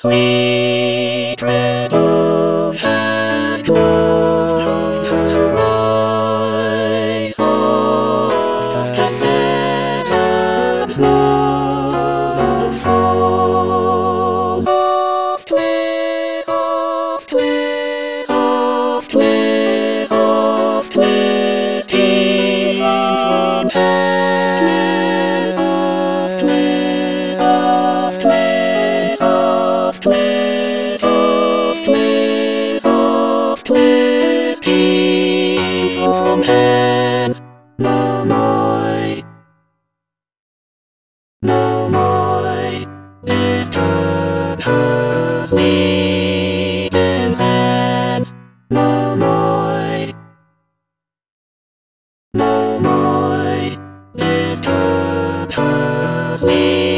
Sweet red rose has grown her eyes, soft as feathers, long and slow. Softly, softly, softly, softly, stealing from heaven, softly, softly, softly, softly, softly, stealing from hands. No more, no more, disturb her sweet incense. No more, no more, disturb her sweet